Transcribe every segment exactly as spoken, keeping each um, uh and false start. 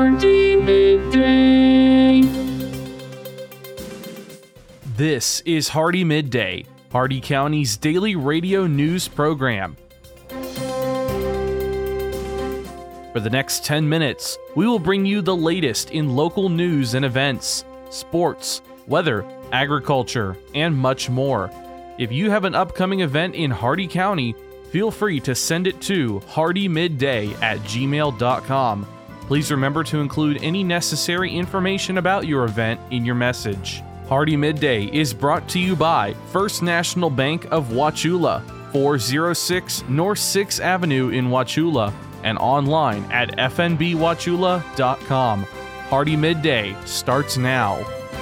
Hardy Midday. This is Hardy Midday, Hardy County's daily radio news program. For the next ten minutes, we will bring you the latest in local news and events, sports, weather, agriculture, and much more. If you have an upcoming event in Hardy County, feel free to send it to hardymidday at gmail dot com. Please remember to include any necessary information about your event in your message. Hardy Midday is brought to you by First National Bank of Wauchula, four oh six North sixth Avenue in Wauchula, and online at f n b wauchula dot com. Hardy Midday starts now.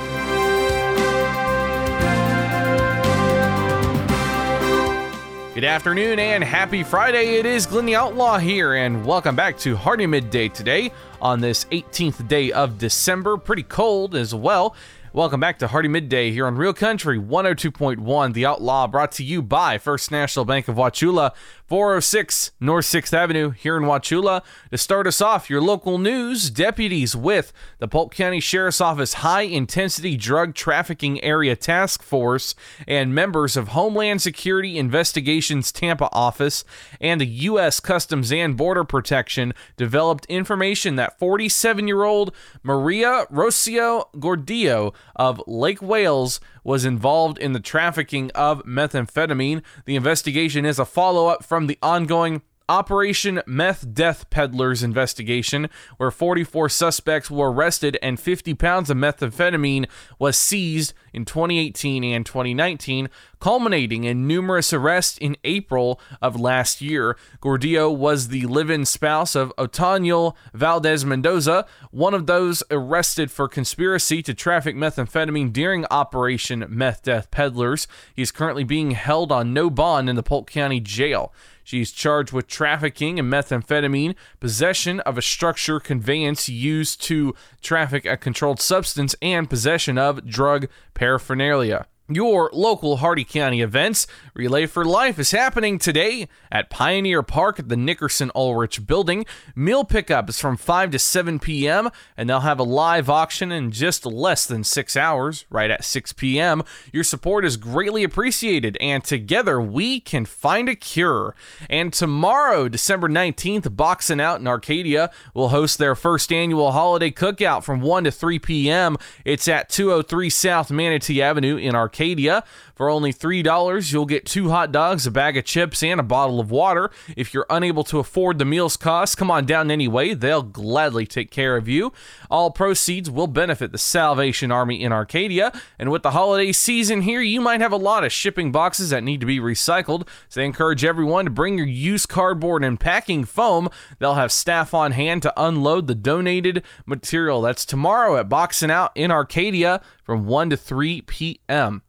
Good afternoon and happy Friday. It is Glenn the Outlaw here, and welcome back to Hardy Midday today on this eighteenth day of December. Pretty cold as well. Welcome back to Hardy Midday here on Real Country one oh two point one, The Outlaw, brought to you by First National Bank of Wauchula, four oh six North sixth Avenue here in Wauchula. To start us off, your local news: deputies with the Polk County Sheriff's Office High Intensity Drug Trafficking Area Task Force and members of Homeland Security Investigations Tampa Office and the U S Customs and Border Protection developed information that forty-seven-year-old Maria Rocio Gordillo of Lake Wales was involved in the trafficking of methamphetamine. The investigation is a follow-up from the ongoing Operation Meth Death Peddlers investigation, where forty-four suspects were arrested and fifty pounds of methamphetamine was seized in twenty eighteen and twenty nineteen, culminating in numerous arrests in April of last year. Gordillo was the live-in spouse of Otonio Valdez Mendoza, one of those arrested for conspiracy to traffic methamphetamine during Operation Meth Death Peddlers. He is currently being held on no bond in the Polk County Jail. She's charged with trafficking in methamphetamine, possession of a structure conveyance used to traffic a controlled substance, and possession of drug paraphernalia. Your local Hardy County events. Relay for Life is happening today at Pioneer Park at the Nickerson Ulrich Building. Meal pickup is from five to seven p.m. and they'll have a live auction in just less than six hours, right at six p.m. Your support is greatly appreciated, and together we can find a cure. And tomorrow, December nineteenth, Boxing Out in Arcadia will host their first annual holiday cookout from one to three p.m. It's at two oh three South Manatee Avenue in Arcadia. Arcadia. For only three dollars, you'll get two hot dogs, a bag of chips, and a bottle of water. If you're unable to afford the meals cost, come on down anyway. They'll gladly take care of you. All proceeds will benefit the Salvation Army in Arcadia. And with the holiday season here, you might have a lot of shipping boxes that need to be recycled. So they encourage everyone to bring your used cardboard and packing foam. They'll have staff on hand to unload the donated material. That's tomorrow at Boxing Out in Arcadia from one to three p.m.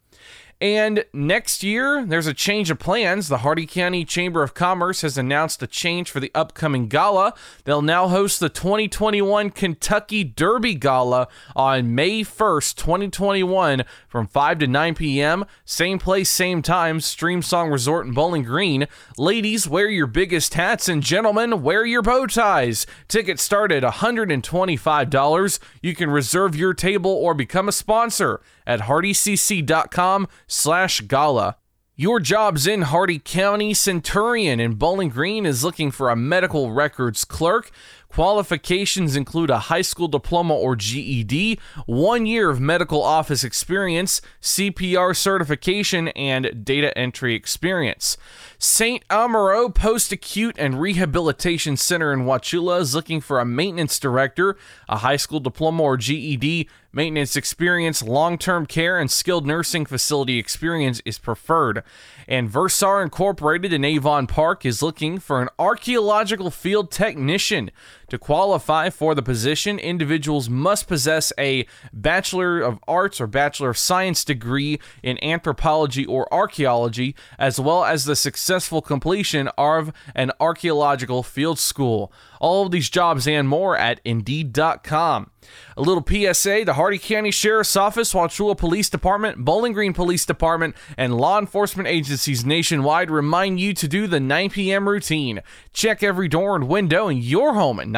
And next year, there's a change of plans. The Hardy County Chamber of Commerce has announced a change for the upcoming gala. They'll now host the twenty twenty-one Kentucky Derby Gala on May first, twenty twenty-one from five to nine p.m. Same place, same time, Streamsong Resort in Bowling Green. Ladies, wear your biggest hats, and gentlemen, wear your bow ties. Tickets start at one hundred twenty-five dollars. You can reserve your table or become a sponsor at hardycc.com slash gala. Your job's in Hardy County. Centurion in Bowling Green is looking for a medical records clerk. Qualifications include a high school diploma or G E D, one year of medical office experience, C P R certification, and data entry experience. Saint Amaro Post-Acute and Rehabilitation Center in Wauchula is looking for a maintenance director. A high school diploma or G E D, maintenance experience, long-term care, and skilled nursing facility experience is preferred. And Versar Incorporated in Avon Park is looking for an archaeological field technician. To qualify for the position, individuals must possess a Bachelor of Arts or Bachelor of Science degree in anthropology or archaeology, as well as the successful completion of an archaeological field school. All of these jobs and more at Indeed dot com. A little P S A, the Hardy County Sheriff's Office, Wauchula Police Department, Bowling Green Police Department, and law enforcement agencies nationwide remind you to do the nine p.m. routine. Check every door and window in your home at nine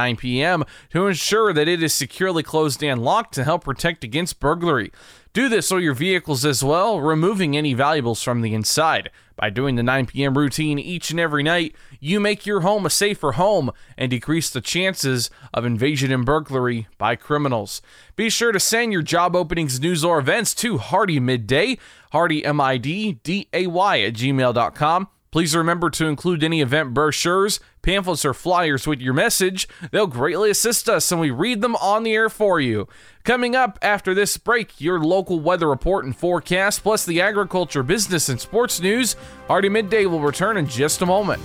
nine p.m. to ensure that it is securely closed and locked to help protect against burglary. Do this on your vehicles as well, removing any valuables from the inside. By doing the nine p.m. routine each and every night, you make your home a safer home and decrease the chances of invasion and burglary by criminals. Be sure to send your job openings, news, or events to Hardy Midday, Hardy, M I D D A Y, at gmail dot com. Please remember to include any event brochures, pamphlets, or flyers with your message. They'll greatly assist us, and we read them on the air for you. Coming up after this break, your local weather report and forecast, plus the agriculture, business, and sports news. Hardy Midday will return in just a moment.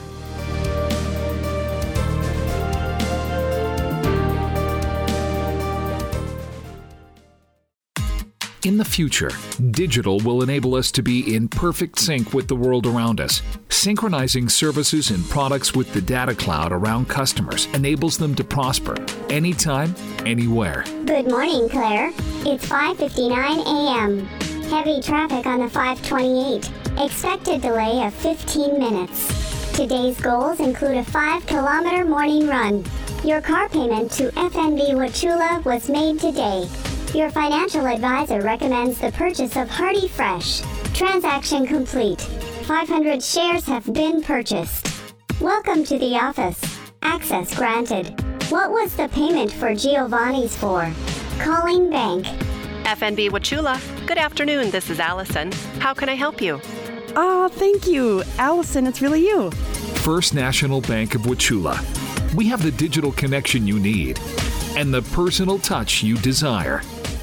In the future, digital will enable us to be in perfect sync with the world around us. Synchronizing services and products with the data cloud around customers enables them to prosper anytime, anywhere. Good morning, Claire. It's five fifty-nine a.m. Heavy traffic on the five twenty-eight. Expected delay of fifteen minutes. Today's goals include a five kilometer morning run. Your car payment to F N B Wauchula was made today. Your financial advisor recommends the purchase of Hardy Fresh. Transaction complete. five hundred shares have been purchased. Welcome to the office. Access granted. What was the payment for Giovanni's for? Calling bank. F N B Wauchula. Good afternoon. This is Allison. How can I help you? Oh, thank you. Allison, it's really you. First National Bank of Wauchula. We have the digital connection you need and the personal touch you desire.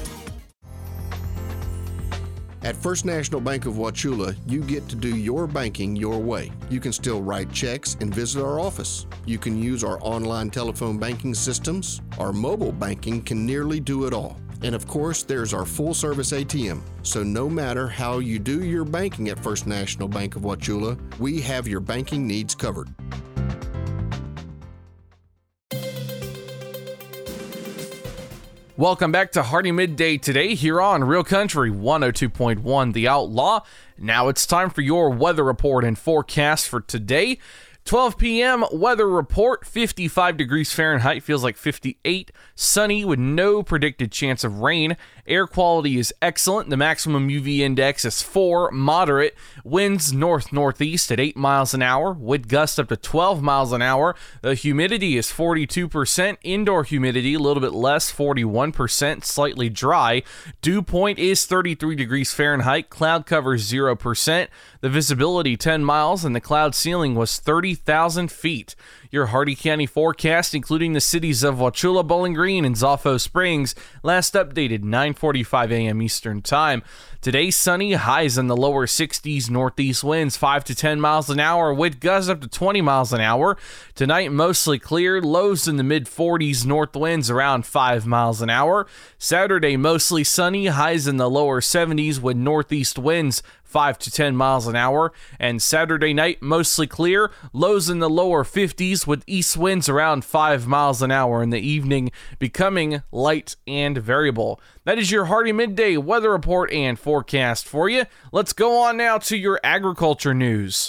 At First National Bank of Wauchula, you get to do your banking your way. You can still write checks and visit our office. You can use our online telephone banking systems. Our mobile banking can nearly do it all. And of course, there's our full-service A T M. So no matter how you do your banking at First National Bank of Wauchula, we have your banking needs covered. Welcome back to Hardy Midday today here on Real Country one oh two point one The Outlaw. Now it's time for your weather report and forecast for today. twelve p.m. weather report, fifty-five degrees Fahrenheit, feels like fifty-eight, sunny with no predicted chance of rain. Air quality is excellent. The maximum U V index is four, moderate. Winds north-northeast at eight miles an hour. Wind gusts up to twelve miles an hour. The humidity is forty-two percent. Indoor humidity a little bit less, forty-one percent, slightly dry. Dew point is thirty-three degrees Fahrenheit. Cloud cover zero percent. The visibility ten miles, and the cloud ceiling was thirty thousand feet. Your Hardy County forecast, including the cities of Wauchula, Bowling Green, and Zolfo Springs, last updated nine forty-five a.m. Eastern Time. Today, sunny, highs in the lower sixties, northeast winds five to ten miles an hour, wind gusts up to twenty miles an hour. Tonight, mostly clear, lows in the mid forties, north winds around five miles an hour. Saturday, mostly sunny, highs in the lower seventies with northeast winds five to ten miles an hour. And Saturday night, mostly clear, lows in the lower fifties with east winds around five miles an hour in the evening, becoming light and variable. That is your Hardy Midday weather report and forecast for you. Let's go on now to your agriculture news.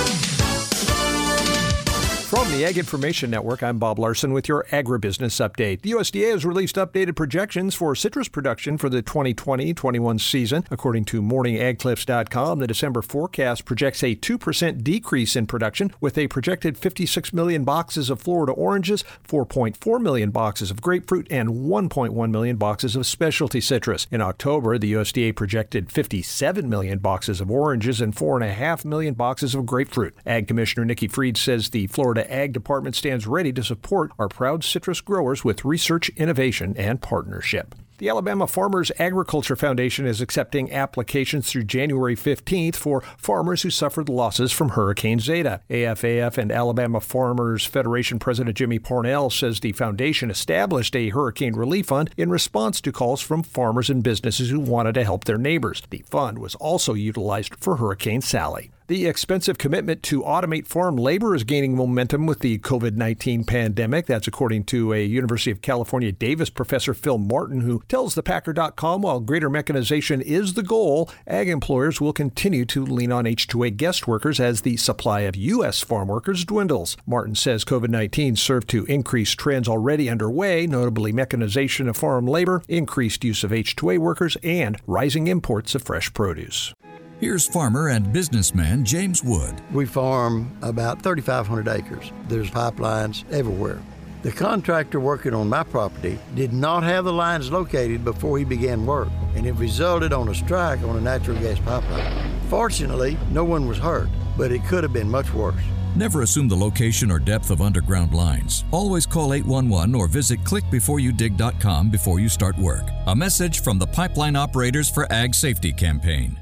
From the Ag Information Network, I'm Bob Larson with your agribusiness update. The U S D A has released updated projections for citrus production for the twenty twenty twenty-one season. According to morning ag clips dot com, the December forecast projects a two percent decrease in production, with a projected fifty-six million boxes of Florida oranges, four point four million boxes of grapefruit, and one point one million boxes of specialty citrus. In October, the U S D A projected fifty-seven million boxes of oranges and four point five million boxes of grapefruit. Ag Commissioner Nikki Fried says the Florida Ag Department stands ready to support our proud citrus growers with research, innovation, and partnership. The Alabama Farmers Agriculture Foundation is accepting applications through January fifteenth for farmers who suffered losses from Hurricane Zeta. A F A F and Alabama Farmers Federation President Jimmy Parnell says the foundation established a hurricane relief fund in response to calls from farmers and businesses who wanted to help their neighbors. The fund was also utilized for Hurricane Sally. The expensive commitment to automate farm labor is gaining momentum with the covid nineteen pandemic. That's according to a University of California, Davis professor, Phil Martin, who tells the Packer dot com while greater mechanization is the goal, ag employers will continue to lean on H two A guest workers as the supply of U S farm workers dwindles. Martin says covid nineteen served to increase trends already underway, notably mechanization of farm labor, increased use of H two A workers, and rising imports of fresh produce. Here's farmer and businessman James Wood. We farm about thirty-five hundred acres. There's pipelines everywhere. The contractor working on my property did not have the lines located before he began work, and it resulted on a strike on a natural gas pipeline. Fortunately, no one was hurt, but it could have been much worse. Never assume the location or depth of underground lines. Always call eight one one or visit click before you dig dot com before you start work. A message from the Pipeline Operators for Ag Safety campaign.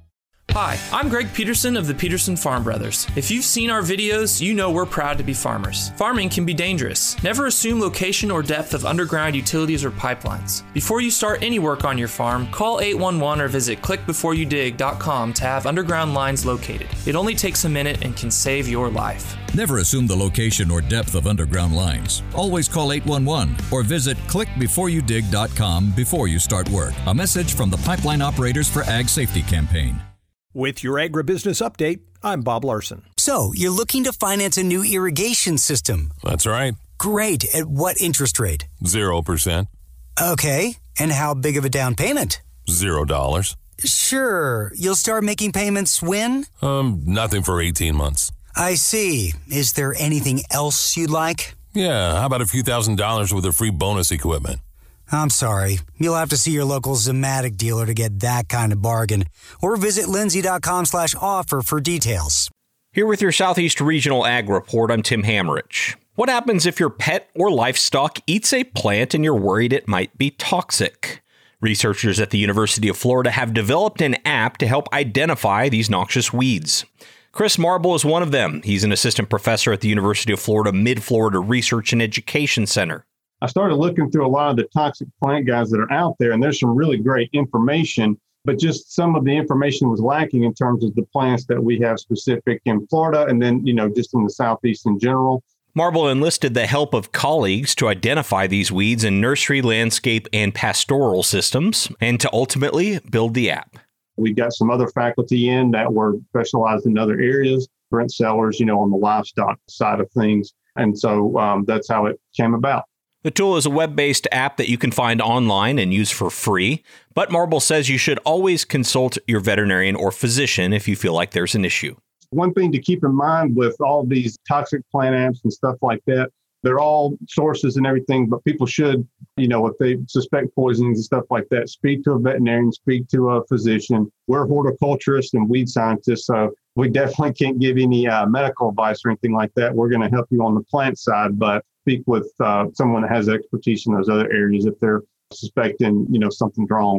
Hi, I'm Greg Peterson of the Peterson Farm Brothers. If you've seen our videos, you know we're proud to be farmers. Farming can be dangerous. Never assume location or depth of underground utilities or pipelines. Before you start any work on your farm, call eight one one or visit click before you dig dot com to have underground lines located. It only takes a minute and can save your life. Never assume the location or depth of underground lines. Always call eight one one or visit click before you dig dot com before you start work. A message from the Pipeline Operators for Ag Safety campaign. With your agribusiness update, I'm Bob Larson. So, you're looking to finance a new irrigation system? That's right. Great. At what interest rate? Zero percent. Okay. And how big of a down payment? Zero dollars. Sure. You'll start making payments when? Um, nothing for eighteen months. I see. Is there anything else you'd like? Yeah, how about a few thousand dollars with a free bonus equipment? I'm sorry. You'll have to see your local Zematic dealer to get that kind of bargain. Or visit lindsay dot com slash offer for details. Here with your Southeast Regional Ag Report, I'm Tim Hamrich. What happens if your pet or livestock eats a plant and you're worried it might be toxic? Researchers at the University of Florida have developed an app to help identify these noxious weeds. Chris Marble is one of them. He's an assistant professor at the University of Florida Mid-Florida Research and Education Center. I started looking through a lot of the toxic plant guides that are out there, and there's some really great information, but just some of the information was lacking in terms of the plants that we have specific in Florida and then, you know, just in the Southeast in general. Marble enlisted the help of colleagues to identify these weeds in nursery, landscape, and pastoral systems, and to ultimately build the app. We got some other faculty in that were specialized in other areas, Brent Sellers, you know, on the livestock side of things. And so um, that's how it came about. The tool is a web-based app that you can find online and use for free, but Marble says you should always consult your veterinarian or physician if you feel like there's an issue. One thing to keep in mind with all these toxic plant apps and stuff like that, they're all sources and everything, but people should, you know, if they suspect poisonings and stuff like that, speak to a veterinarian, speak to a physician. We're horticulturists and weed scientists, so we definitely can't give any uh, medical advice or anything like that. We're going to help you on the plant side, but speak with uh, someone that has expertise in those other areas if they're suspecting, you know, something's wrong.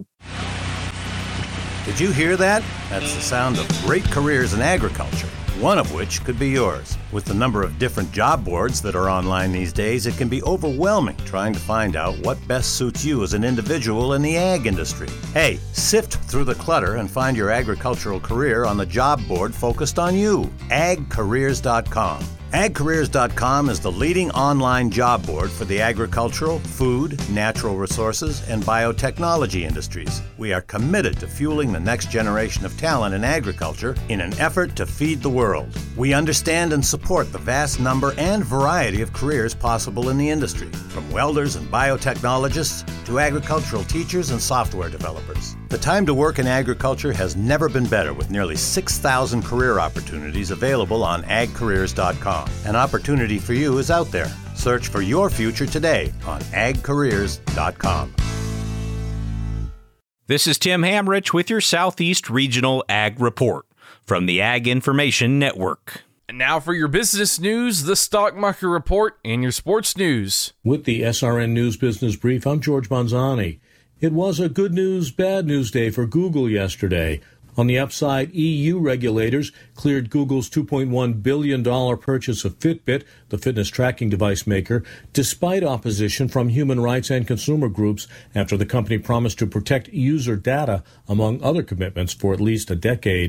Did you hear that? That's the sound of great careers in agriculture, one of which could be yours. With the number of different job boards that are online these days, it can be overwhelming trying to find out what best suits you as an individual in the ag industry. Hey, sift through the clutter and find your agricultural career on the job board focused on you, ag careers dot com. ag careers dot com is the leading online job board for the agricultural, food, natural resources, and biotechnology industries. We are committed to fueling the next generation of talent in agriculture in an effort to feed the world. We understand and support the vast number and variety of careers possible in the industry, from welders and biotechnologists to agricultural teachers and software developers. The time to work in agriculture has never been better, with nearly six thousand career opportunities available on ag careers dot com. An opportunity for you is out there. Search for your future today on ag careers dot com. This is Tim Hamrich with your Southeast Regional Ag Report from the Ag Information Network. And now for your business news, the Stock Market Report, and your sports news. With the S R N News Business Brief, I'm George Bonzani. It was a good news, bad news day for Google yesterday. On the upside, E U regulators cleared Google's two point one billion dollars purchase of Fitbit, the fitness tracking device maker, despite opposition from human rights and consumer groups after the company promised to protect user data, among other commitments, for at least a decade.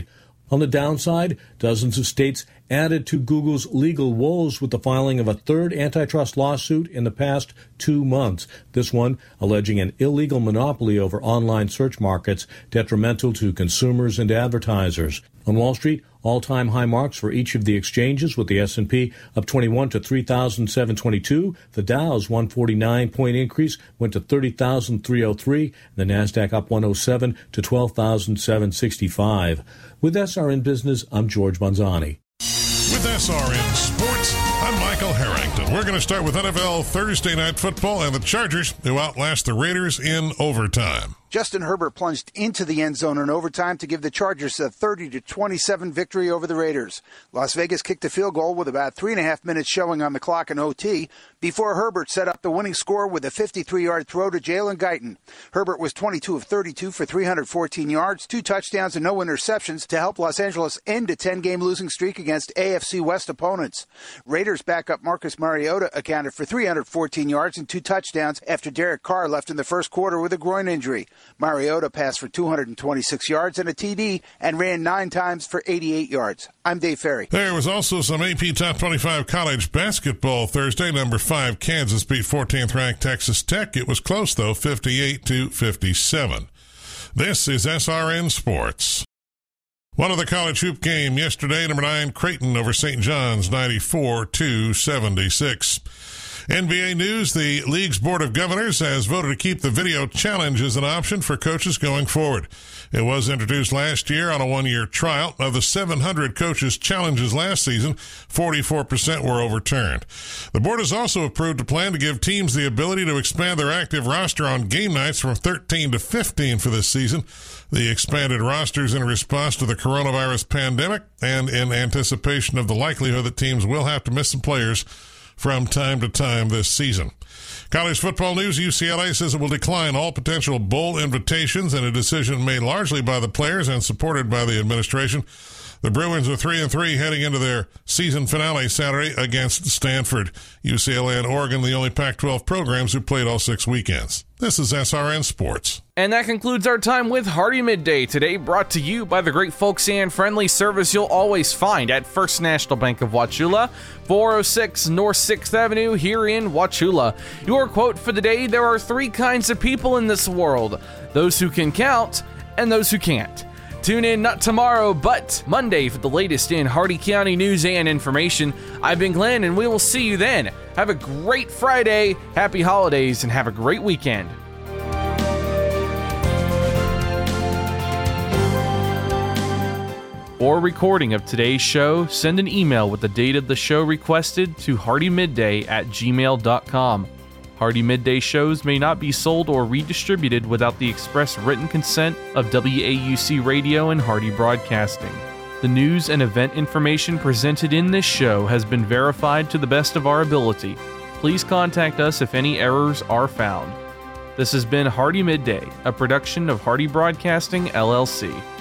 On the downside, dozens of states added to Google's legal woes with the filing of a third antitrust lawsuit in the past two months. This one alleging an illegal monopoly over online search markets detrimental to consumers and advertisers. On Wall Street, all-time high marks for each of the exchanges, with the S and P up twenty-one to three thousand seven hundred twenty-two. The Dow's one hundred forty-nine point increase went to thirty thousand three hundred three. And the Nasdaq up one hundred seven to twelve thousand seven hundred sixty-five. With S R N Business, I'm George Bonzani. With S R N Sports, I'm Michael Harrington. We're going to start with N F L Thursday Night Football and the Chargers, who outlast the Raiders in overtime. Justin Herbert plunged into the end zone in overtime to give the Chargers a thirty to twenty-seven victory over the Raiders. Las Vegas kicked a field goal with about three and a half minutes showing on the clock in O T before Herbert set up the winning score with a fifty-three-yard throw to Jalen Guyton. Herbert was twenty-two of thirty-two for three hundred fourteen yards, two touchdowns, and no interceptions to help Los Angeles end a ten-game losing streak against A F C West opponents. Raiders backup Marcus Mariota accounted for three hundred fourteen yards and two touchdowns after Derek Carr left in the first quarter with a groin injury. Mariota passed for two hundred twenty-six yards and a T D and ran nine times for eighty-eight yards. I'm Dave Ferry. There was also some A P Top twenty-five college basketball Thursday. Number five, Kansas beat fourteenth-ranked Texas Tech. It was close, though, fifty-eight to fifty-seven. This is S R N Sports. One of the college hoop game yesterday, number nine, Creighton over Saint John's, ninety-four to seventy-six. N B A news, the league's Board of Governors has voted to keep the video challenge as an option for coaches going forward. It was introduced last year on a one-year trial. Of the seven hundred coaches' challenges last season, forty-four percent were overturned. The board has also approved a plan to give teams the ability to expand their active roster on game nights from thirteen to fifteen for this season. The expanded rosters in response to the coronavirus pandemic and in anticipation of the likelihood that teams will have to miss some players from time to time this season. College football news, U C L A says it will decline all potential bowl invitations in a decision made largely by the players and supported by the administration. The Bruins are three and three heading into their season finale Saturday against Stanford. U C L A and Oregon, the only Pac twelve programs who played all six weekends. This is S R N Sports. And that concludes our time with Hardee Midday today, brought to you by the great folks and friendly service you'll always find at First National Bank of Wauchula, four oh six North sixth Avenue here in Wauchula. Your quote for the day: there are three kinds of people in this world: those who can count and those who can't. Tune in not tomorrow, but Monday for the latest in Hardee County news and information. I've been Glenn, and we will see you then. Have a great Friday, happy holidays, and have a great weekend. For a recording of today's show, send an email with the date of the show requested to hardymidday at gmail dot com. Hardee Midday shows may not be sold or redistributed without the express written consent of W A U C Radio and Hardee Broadcasting. The news and event information presented in this show has been verified to the best of our ability. Please contact us if any errors are found. This has been Hardee Midday, a production of Hardee Broadcasting, L L C.